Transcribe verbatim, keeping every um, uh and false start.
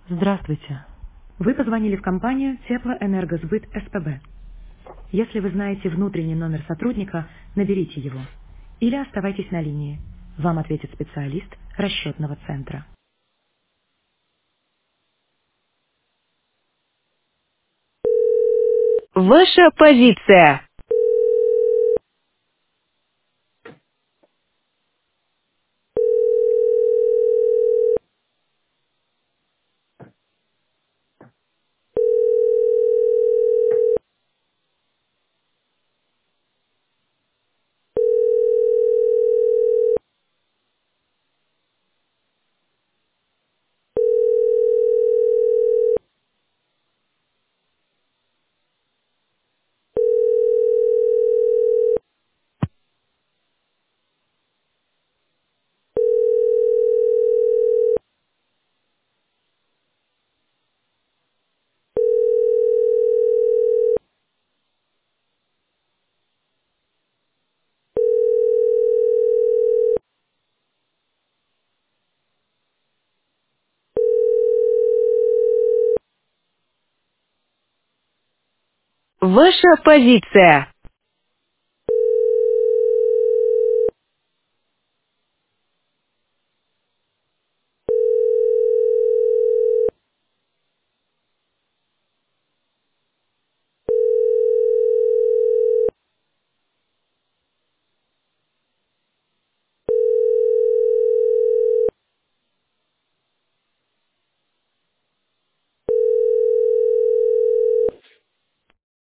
Здравствуйте. Вы позвонили в компанию Теплоэнергосбыт СПБ. Если вы знаете внутренний номер сотрудника, наберите его. Или оставайтесь на линии. Вам ответит специалист расчетного центра. Ваша позиция. Ваша позиция.